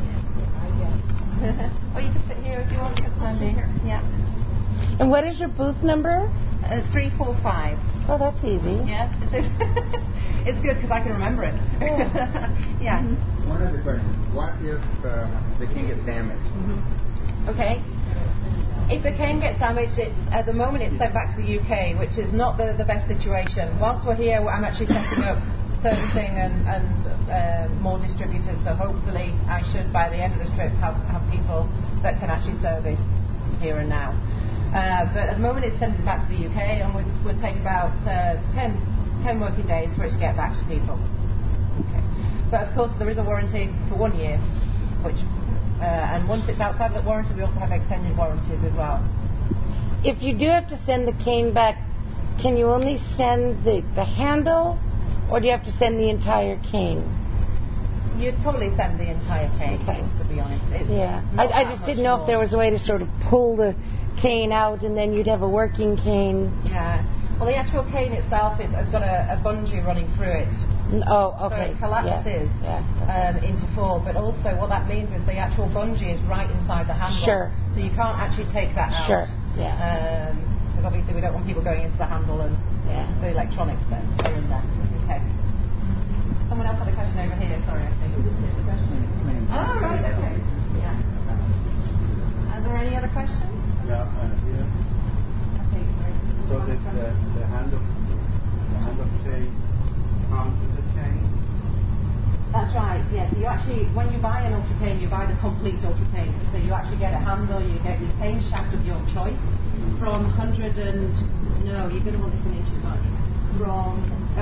S12: or you can sit here if you want. Stand here. Yeah.
S1: And what is your booth number?
S12: 345.
S1: Oh, that's easy.
S12: Yeah. It's good because I can remember it. Yeah.
S11: One other question. What if the cane gets damaged?
S12: Okay. If the cane gets damaged, at the moment it's sent back to the UK, which is not the best situation. Whilst we're here, I'm actually setting up servicing and more distributors, so hopefully I should by the end of this trip have people that can actually service here and now. But at the moment it's sent back to the UK, and would take about 10 working days for it to get back to people. Okay. But of course there is a warranty for 1 year, which and once it's outside of the warranty we also have extended warranties as well.
S1: If you do have to send the cane back, can you only send the handle? Or do you have to send the entire cane?
S12: You'd probably send the entire cane, to be honest.
S1: I just didn't know if there was a way to sort of pull the cane out and then you'd have a working cane.
S12: Yeah. Well, the actual cane itself has got a bungee running through it.
S1: Oh, okay.
S12: So it collapses into four, but also what that means is the actual bungee is right inside the handle.
S1: Sure.
S12: So you can't actually take that out.
S1: Sure. Yeah.
S12: Because obviously we don't want people going into the handle and the electronics then are in there. Okay. Someone else had a question over here. Sorry, I think. Oh, right. Okay. Yeah. Are there any other questions?
S13: Yeah, here.
S12: Okay, great.
S13: So the hand of chain comes with the chain?
S12: That's right, yes. So you actually, when you buy an Ultra Cane, you buy the complete Ultra Cane. So you actually get a handle, you get your cane shaft of your choice from 100 and... No, you're going to want this in inches, aren't you? From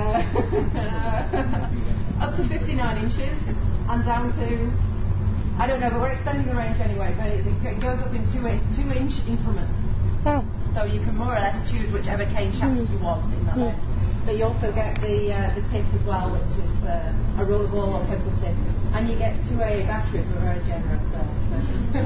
S12: up to 59 inches and down to... I don't know, but we're extending the range anyway, but it goes up in 2-inch increments.
S1: Oh.
S12: So you can more or less choose whichever cane shaft you want in that range. But you also get the tip as well, which is a rollerball or pencil tip. And you get 2A batteries, we're very generous there.
S13: So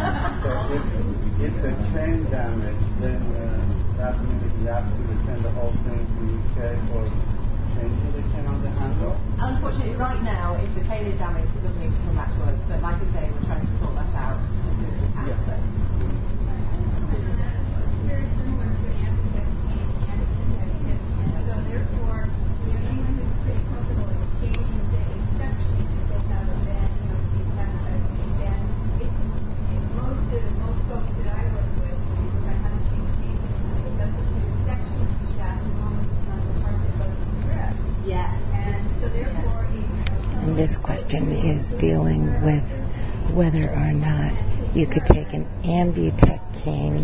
S13: if the chain damage, then that means you have to return the whole thing to the UK for changing the chain on the handle?
S12: Unfortunately, right now, if the chain is damaged, it doesn't need to come back to us. But like I say, we're trying to sort that out as soon as we can.
S13: Yeah.
S12: So.
S10: Very similar to an anti-tip cane, so therefore, anyone who's pretty comfortable exchanging, say, a section if they have a bend, you have a bend. Most folks that I work with, when we look at how to change canes, they substitute a section of the shaft as long as it's not the part that goes to the grip.
S12: Yeah.
S10: And so therefore,
S1: And this question is dealing with whether or not you could take an Ambutech cane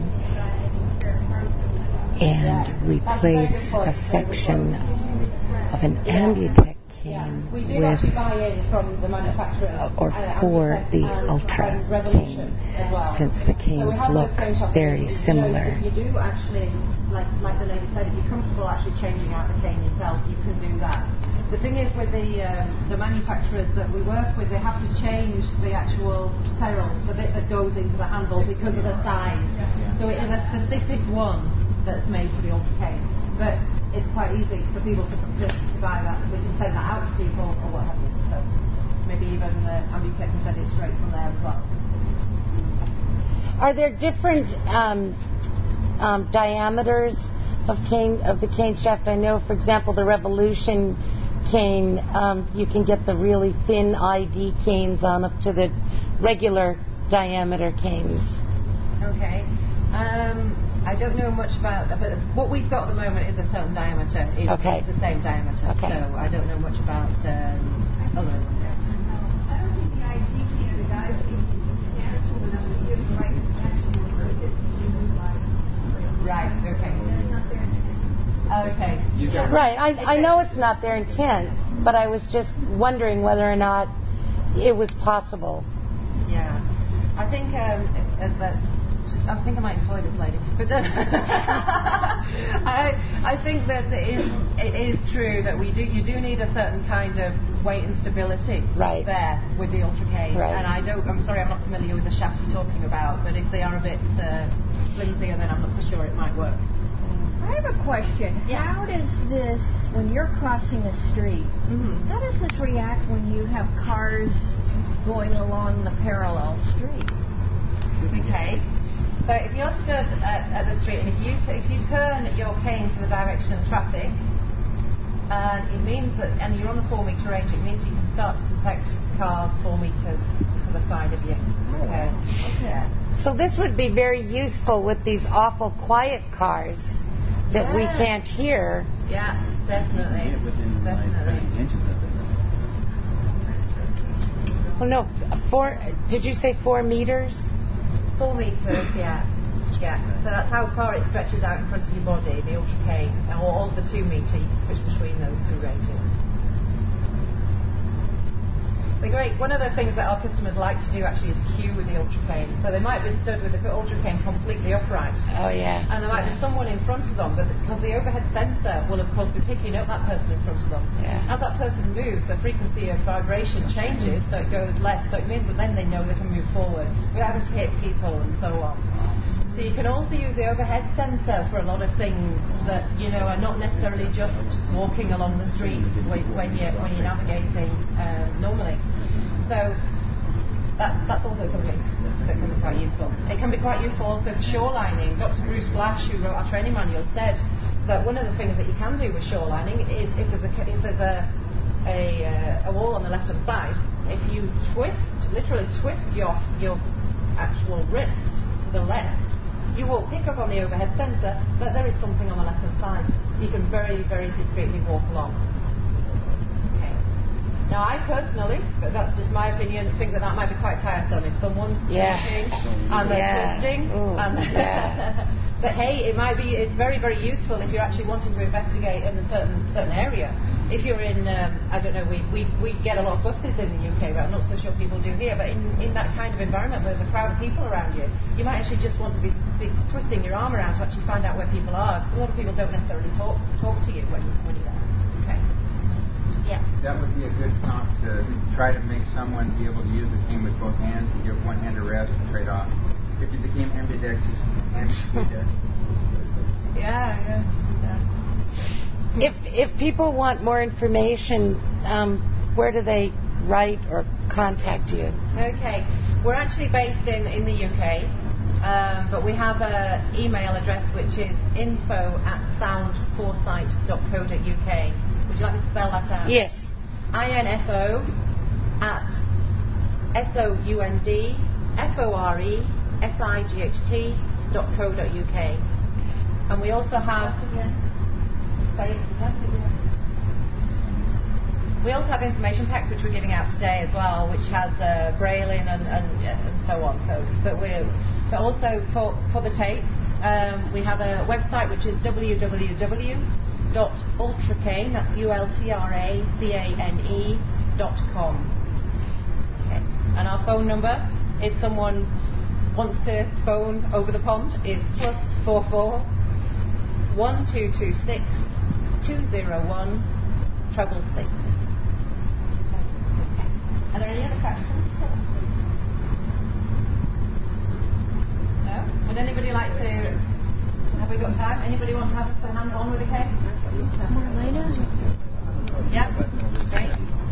S1: and replace a section of an Ambutech cane
S12: we do actually buy in from the manufacturer
S1: or for the Ultra cane, since the canes look very similar.
S12: If you do actually, like the lady said, if you're comfortable actually changing out the cane yourself, you can do that. The thing is with the manufacturers that we work with, they have to change the actual ferrule, the bit that goes into the handle, because of the size. So it is a specific one that's made for the Ultra cane. But it's quite easy for people to buy that. We can send that out to people or what have you. So maybe even Ambutech can send it straight from there as well.
S1: Are there different diameters of the cane shaft? I know, for example, the Revolution cane, you can get the really thin ID canes on up to the regular diameter canes.
S12: Okay. I don't know much about, but what we've got at the moment is a certain diameter. It's the same diameter. Okay. So I don't know much about other ones.
S10: I don't think the ID cane or the guide cane is actual enough to give the right protection for it to
S12: Right, okay. Okay.
S1: Right, I know it's not their intent, but I was just wondering whether or not it was possible.
S12: Yeah. I think I think I might employ this lady, but I think that it is true that you do need a certain kind of weight and stability there with the Ultra cane.
S1: Right.
S12: And I'm sorry, I'm not familiar with the shafts you're talking about, but if they are a bit flimsier, then I'm not so sure it might work.
S14: I have a question. Yeah. How does this, when you're crossing a street, how does this react when you have cars going along the parallel street?
S12: Okay. So if you're stood at the street and if you turn your cane to the direction of traffic, it means that, and you're on the 4 metre range, it means you can start to detect cars 4 metres to the side of you. Okay.
S1: Yeah. So this would be very useful with these awful quiet cars that we can't hear.
S12: Yeah, definitely.
S1: Well, no, did you say 4 meters?
S12: 4 meters, yeah. So that's how far it stretches out in front of your body, the Ultra cane, or the 2 metre. You can switch between those two ranges. They're great. One of the things that our customers like to do actually is queue with the Ultra cane. So they might be stood with the Ultra cane completely upright.
S1: Oh, yeah.
S12: And there might be someone in front of them, but because the overhead sensor will, of course, be picking up that person in front of them.
S1: Yeah.
S12: As that person moves, the frequency of vibration changes, so it goes less. So it means that then they know they can move forward without having to hit people and so on. So you can also use the overhead sensor for a lot of things that are not necessarily just walking along the street when you're navigating normally. So that's also something that can be quite useful. It can be quite useful also for shorelining. Dr. Bruce Flash, who wrote our training manual, said that one of the things that you can do with shorelining is if there's a wall on the left-hand side, if you literally twist your actual wrist to the left, you will pick up on the overhead sensor that there is something on the left-hand side. So you can very, very discreetly walk along. Okay. Now, I personally, but that's just my opinion, think that might be quite tiresome if someone's talking and they're twisting. But hey, it's very, very useful if you're actually wanting to investigate in a certain area. If you're in, I don't know, we get a lot of buses in the UK, but I'm not so sure people do here, but in that kind of environment where there's a crowd of people around you, you might actually just want to be twisting your arm around to actually find out where people are. A lot of people don't necessarily talk to you when you're there. Okay. Yeah.
S11: That would be a good prompt to try to make someone be able to use the cane with both hands and give one hand a rest and trade off. If you became ambidextrous.
S12: Yeah.
S1: If people want more information, where do they write or contact you?
S12: Okay. We're actually based in the UK, but we have an email address which is info@soundforesight.co.uk. Would you like me to spell that out?
S1: Yes.
S12: info@soundforesight.co.uk. And we also have... We also have information packs which we're giving out today as well, which has Braille in and so on. But also for the tape, we have a website which is www.ultracane, that's ultracane.com. Okay. And our phone number, if someone wants to phone over the pond, is +44 1226 201 666. Are there any other questions? No? Would anybody like to... Have we got time? Anybody want to have some hands-on with the cake?
S14: More later?
S12: Yep. Great.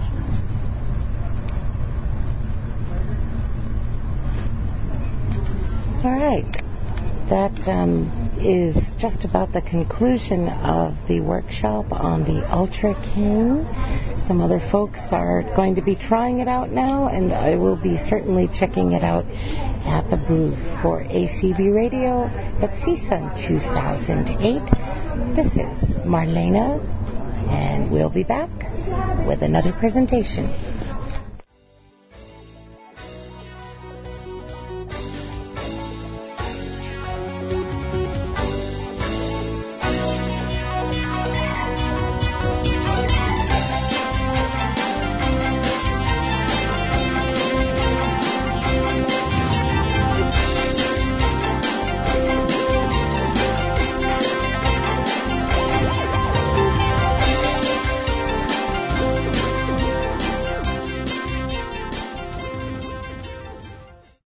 S1: All right. That is just about the conclusion of the workshop on the Ultra Cane. Some other folks are going to be trying it out now, and I will be certainly checking it out at the booth for ACB Radio at CSUN 2008. This is Marlena, and we'll be back with another presentation.